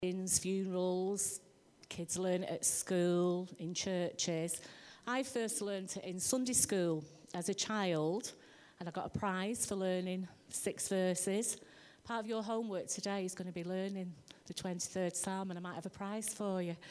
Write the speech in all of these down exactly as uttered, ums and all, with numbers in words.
weddings, funerals, kids learn it at school, in churches. I first learned it in Sunday school as a child, and I got a prize for learning six verses. Part of your homework today is going to be learning the twenty-third Psalm, and I might have a prize for you.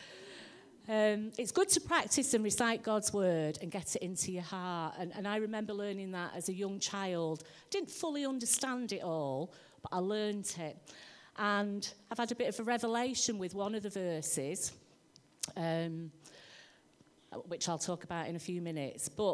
Um, it's good to practice and recite God's word and get it into your heart. And, and I remember learning that as a young child. I didn't fully understand it all, but I learned it. And I've had a bit of a revelation with one of the verses, um, which I'll talk about in a few minutes. But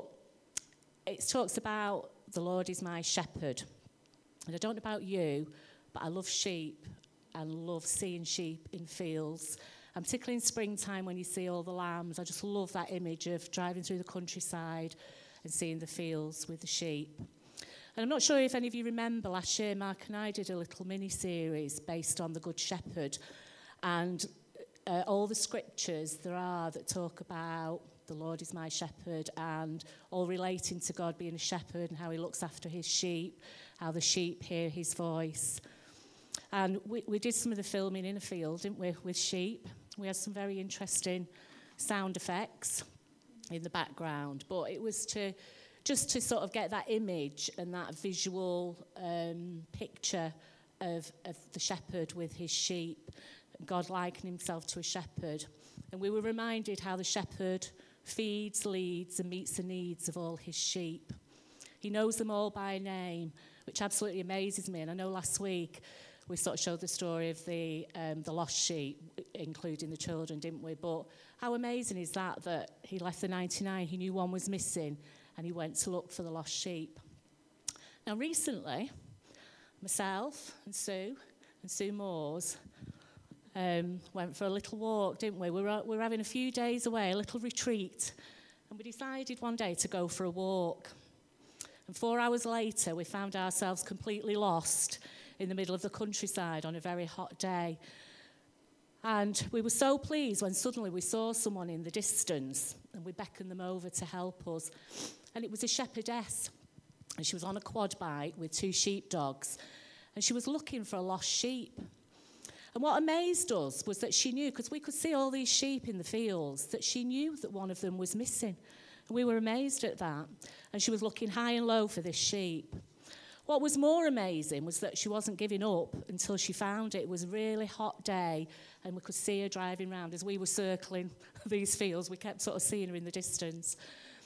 it talks about the Lord is my shepherd. And I don't know about you, but I love sheep and love seeing sheep in fields. And particularly in springtime when you see all the lambs, I just love that image of driving through the countryside and seeing the fields with the sheep. And I'm not sure if any of you remember, last year Mark and I did a little mini-series based on the Good Shepherd. And uh, all the scriptures there are that talk about the Lord is my shepherd and all relating to God being a shepherd and how he looks after his sheep, how the sheep hear his voice. And we, we did some of the filming in a field, didn't we, with sheep. We had some very interesting sound effects in the background. But it was to just to sort of get that image and that visual um, picture of, of the shepherd with his sheep, God likening himself to a shepherd. And we were reminded how the shepherd feeds, leads, and meets the needs of all his sheep. He knows them all by name, which absolutely amazes me. And I know last week we sort of showed the story of the um, the lost sheep, including the children, didn't we? But how amazing is that, that he left the ninety-nine, he knew one was missing, and he went to look for the lost sheep. Now, recently, myself and Sue, and Sue Moores, um, went for a little walk, didn't we? We were, we were having a few days away, a little retreat, and we decided one day to go for a walk. And four hours later, we found ourselves completely lost in the middle of the countryside on a very hot day. And we were so pleased when suddenly we saw someone in the distance and we beckoned them over to help us. And it was a shepherdess. And she was on a quad bike with two sheepdogs. And she was looking for a lost sheep. And what amazed us was that she knew, because we could see all these sheep in the fields, that she knew that one of them was missing. And we were amazed at that. And she was looking high and low for this sheep. What was more amazing was that she wasn't giving up until she found it. It was a really hot day, and we could see her driving round. As we were circling these fields, we kept sort of seeing her in the distance.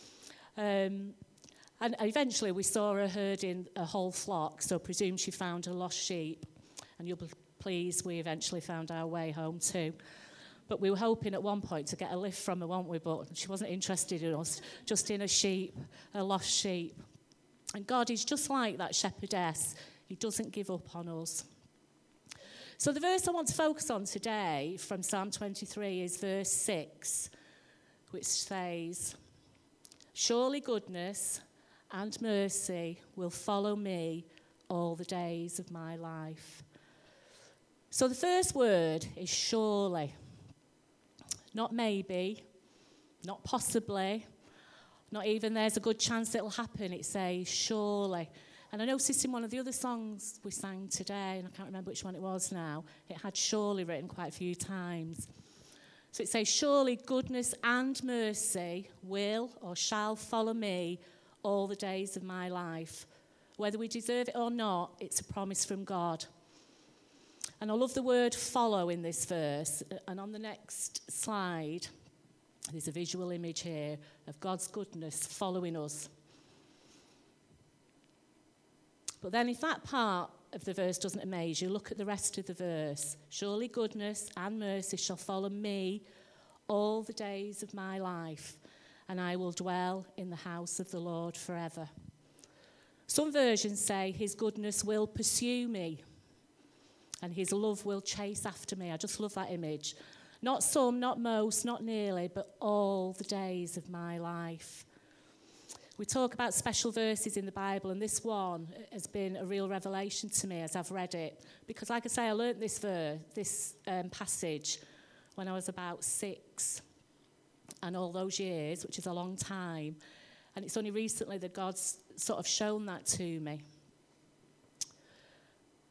Um, and eventually we saw her herding a whole flock, so I presume she found a lost sheep. And you'll be pleased we eventually found our way home too. But we were hoping at one point to get a lift from her, weren't we? But she wasn't interested in us, just in a sheep, a lost sheep. And God is just like that shepherdess. He doesn't give up on us. So the verse I want to focus on today from Psalm twenty-three is verse six, which says, "Surely goodness and mercy will follow me all the days of my life." So the first word is surely. Not maybe, not possibly, not even there's a good chance it'll happen. It says surely. And I noticed in one of the other songs we sang today, and I can't remember which one it was now, it had surely written quite a few times. So it says, surely goodness and mercy will or shall follow me all the days of my life. Whether we deserve it or not, it's a promise from God. And I love the word follow in this verse. And on the next slide, there's a visual image here of God's goodness following us. But then if that part of the verse doesn't amaze you, look at the rest of the verse. Surely goodness and mercy shall follow me all the days of my life, and I will dwell in the house of the Lord forever. Some versions say his goodness will pursue me, and his love will chase after me. I just love that image. Not some, not most, not nearly, but all the days of my life. We talk about special verses in the Bible, and this one has been a real revelation to me as I've read it. Because like I say, I learnt this verse, this um, passage when I was about six. And all those years, which is a long time. And it's only recently that God's sort of shown that to me.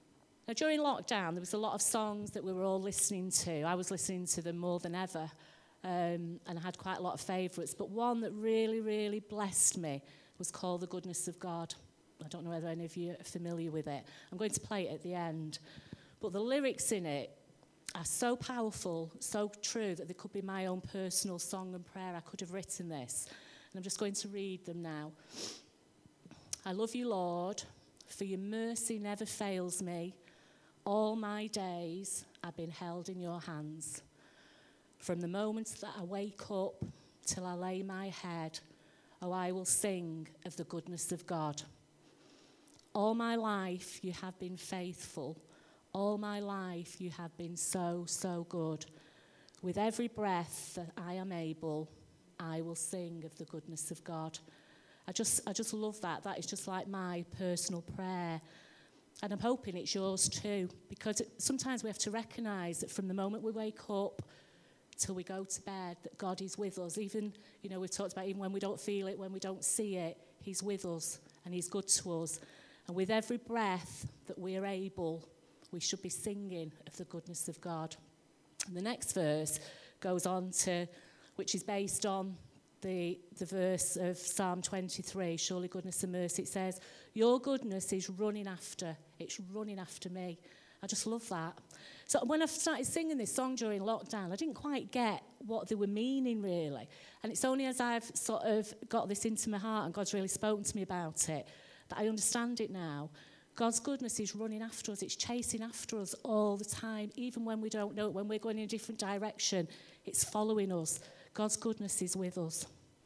Now, during lockdown, there was a lot of songs that we were all listening to. I was listening to them more than ever, um, and I had quite a lot of favourites. But one that really, really blessed me was called The Goodness of God. I don't know whether any of you are familiar with it. I'm going to play it at the end. But the lyrics in it are so powerful, so true, that they could be my own personal song and prayer. I could have written this. And I'm just going to read them now. I love you, Lord, for your mercy never fails me. All my days I've been held in your hands. From the moment that I wake up till I lay my head, oh, I will sing of the goodness of God. All my life you have been faithful. All my life you have been so, so good. With every breath that I am able, I will sing of the goodness of God. I just, I just love that. That is just like my personal prayer. And I'm hoping it's yours too, because it, sometimes we have to recognise that from the moment we wake up till we go to bed, that God is with us. Even, you know, we've talked about even when we don't feel it, when we don't see it, he's with us and he's good to us. And with every breath that we are able, we should be singing of the goodness of God. And the next verse goes on to, which is based on the, the verse of Psalm twenty-three, surely goodness and mercy. It says, your goodness is running after, it's running after me. I just love that. So when I started singing this song during lockdown, I didn't quite get what they were meaning, really. And it's only as I've sort of got this into my heart and God's really spoken to me about it that I understand it now. God's goodness is running after us. It's chasing after us all the time, even when we don't know it, when we're going in a different direction. It's following us. God's goodness is with us.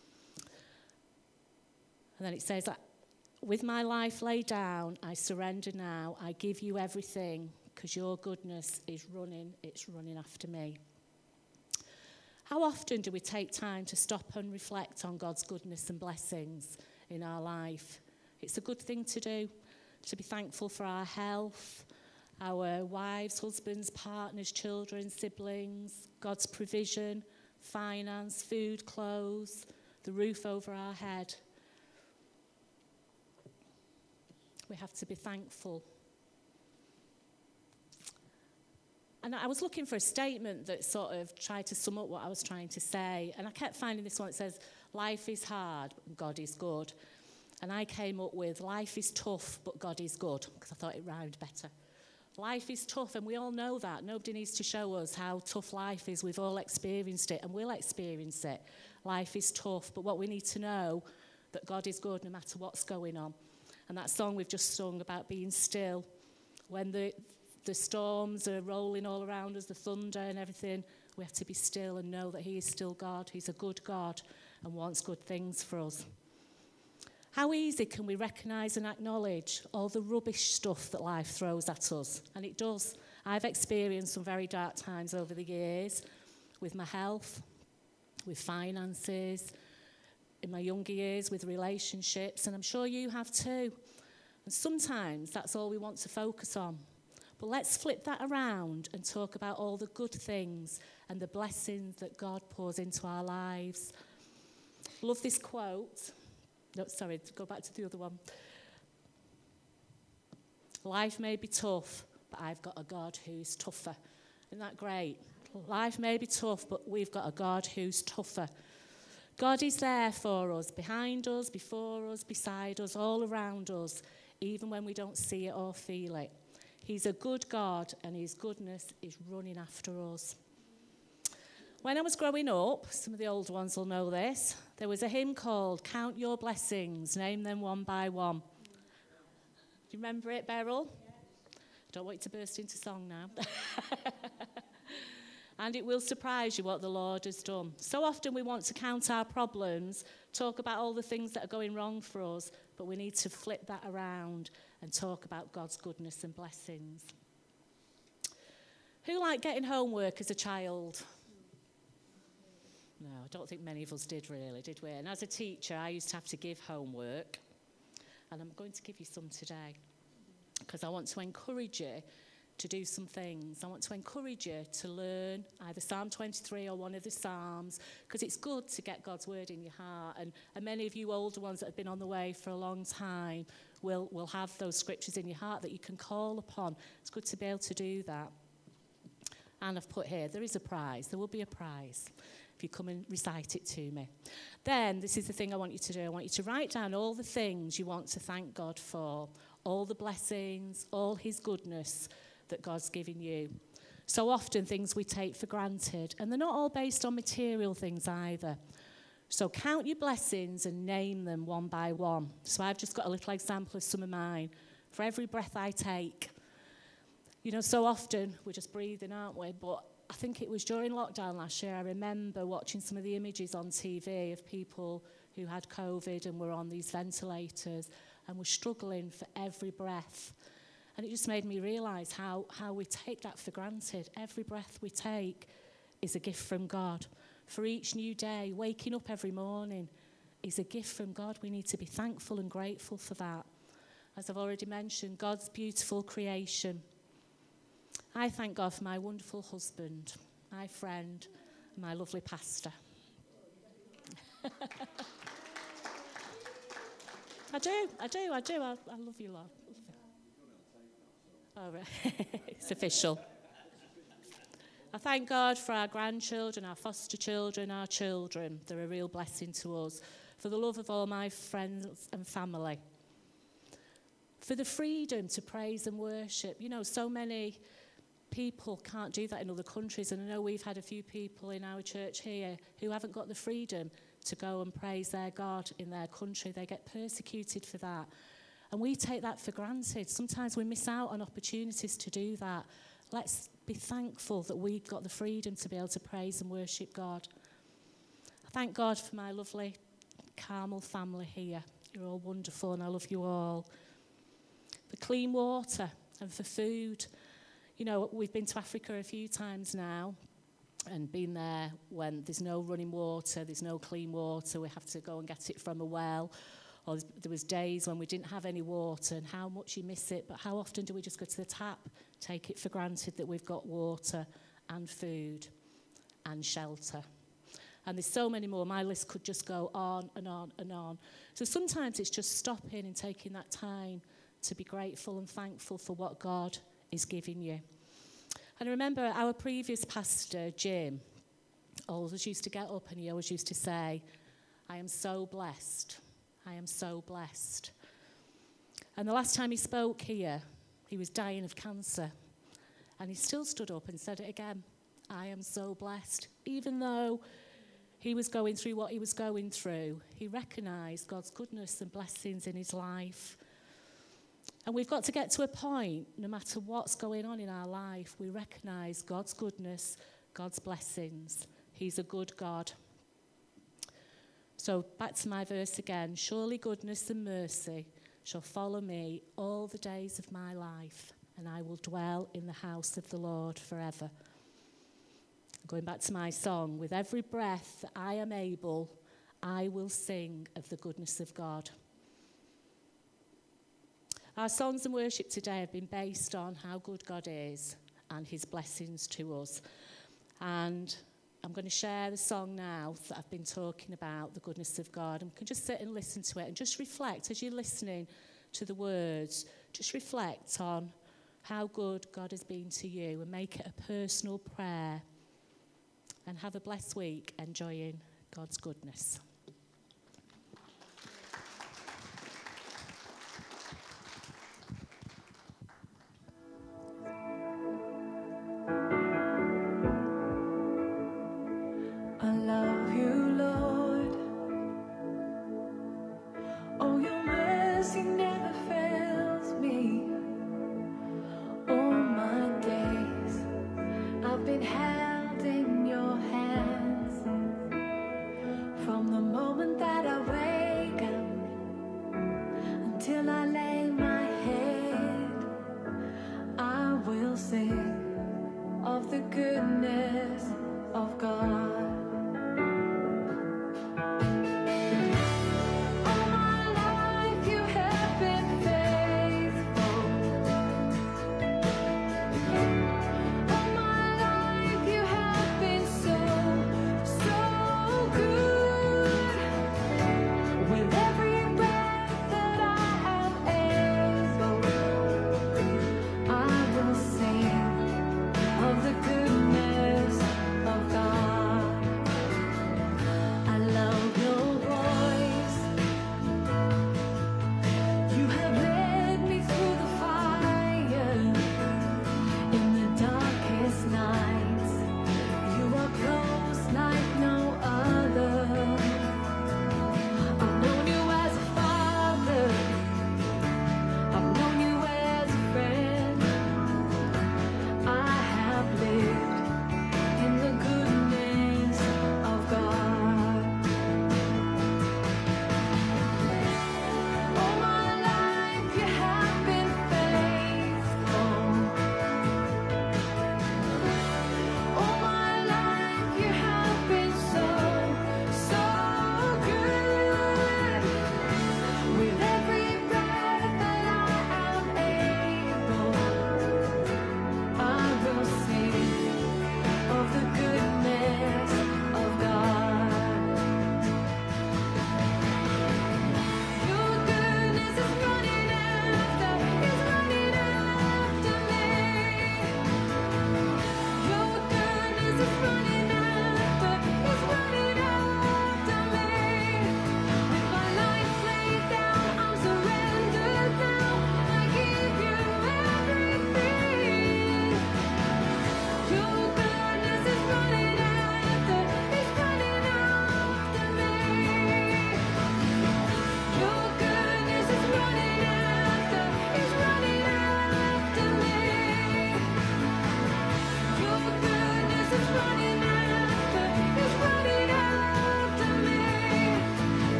And then it says, with my life laid down, I surrender now. I give you everything because your goodness is running. It's running after me. How often do we take time to stop and reflect on God's goodness and blessings in our life? It's a good thing to do, to be thankful for our health, our wives, husbands, partners, children, siblings, God's provision, finance, food, clothes, the roof over our head. We have to be thankful. And I was looking for a statement that sort of tried to sum up what I was trying to say. And I kept finding this one that says, life is hard, but God is good. And I came up with, life is tough, but God is good, because I thought it rhymed better. Life is tough, and we all know that. Nobody needs to show us how tough life is. We've all experienced it, and we'll experience it. Life is tough, but what we need to know, that God is good no matter what's going on. And that song we've just sung about being still, when the, the storms are rolling all around us, the thunder and everything, we have to be still and know that he is still God. He's a good God and wants good things for us. How easy can we recognise and acknowledge all the rubbish stuff that life throws at us? And it does. I've experienced some very dark times over the years with my health, with finances, in my younger years with relationships, and I'm sure you have too. And sometimes that's all we want to focus on. But let's flip that around and talk about all the good things and the blessings that God pours into our lives. Love this quote. No, sorry, go back to the other one. Life may be tough, but I've got a God who's tougher. Isn't that great? Life may be tough, but we've got a God who's tougher. God is there for us, behind us, before us, beside us, all around us, even when we don't see it or feel it. He's a good God, and his goodness is running after us. When I was growing up, some of the old ones will know this, there was a hymn called Count Your Blessings, Name Them One by One. Do you remember it, Beryl? Yeah. Don't want you to burst into song now. And it will surprise you what the Lord has done. So often we want to count our problems, talk about all the things that are going wrong for us, but we need to flip that around and talk about God's goodness and blessings. Who liked getting homework as a child? No, I don't think many of us did really, did we? And as a teacher, I used to have to give homework. And I'm going to give you some today, because I want to encourage you to do some things. I want to encourage you to learn either Psalm twenty-three or one of the Psalms, because it's good to get God's word in your heart. And, and many of you older ones that have been on the way for a long time will, will have those scriptures in your heart that you can call upon. It's good to be able to do that. And I've put here, there is a prize. There will be a prize if you come and recite it to me. Then, this is the thing I want you to do. I want you to write down all the things you want to thank God for, all the blessings, all his goodness that God's given you. So often things we take for granted, and they're not all based on material things either. So count your blessings and name them one by one. So I've just got a little example of some of mine. For every breath I take, you know, so often we're just breathing, aren't we? But I think it was during lockdown last year, I remember watching some of the images on T V of people who had COVID and were on these ventilators and were struggling for every breath. And it just made me realise how, how we take that for granted. Every breath we take is a gift from God. For each new day, waking up every morning is a gift from God. We need to be thankful and grateful for that. As I've already mentioned, God's beautiful creation. I thank God for my wonderful husband, my friend, and my lovely pastor. I do, I do, I do. I, I love you, Lord. Oh, right. It's official. I thank God for our grandchildren, our foster children, our children. They're a real blessing to us. For the love of all my friends and family. For the freedom to praise and worship. You know, so many people can't do that in other countries. And I know we've had a few people in our church here who haven't got the freedom to go and praise their God in their country. They get persecuted for that. And we take that for granted. Sometimes we miss out on opportunities to do that. Let's be thankful that we've got the freedom to be able to praise and worship God. I thank God for my lovely Carmel family here. You're all wonderful and I love you all. For clean water and for food. You know, we've been to Africa a few times now and been there when there's no running water, there's no clean water, we have to go and get it from a well. Or there was days when we didn't have any water, and how much you miss it. But how often do we just go to the tap, take it for granted that we've got water and food and shelter? And there's so many more. My list could just go on and on and on. So sometimes it's just stopping and taking that time to be grateful and thankful for what God is giving you. And I remember our previous pastor, Jim, always used to get up and he always used to say, I am so blessed. I am so blessed. And the last time he spoke here, he was dying of cancer. And he still stood up and said it again. I am so blessed. Even though he was going through what he was going through, he recognised God's goodness and blessings in his life. And we've got to get to a point, no matter what's going on in our life, we recognise God's goodness, God's blessings. He's a good God. So back to my verse again. Surely goodness and mercy shall follow me all the days of my life, and I will dwell in the house of the Lord forever. Going back to my song, with every breath that I am able, I will sing of the goodness of God. Our songs and worship today have been based on how good God is and his blessings to us. And I'm going to share the song now that I've been talking about, the goodness of God. And you can just sit and listen to it and just reflect as you're listening to the words. Just reflect on how good God has been to you and make it a personal prayer. And have a blessed week enjoying God's goodness.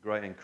great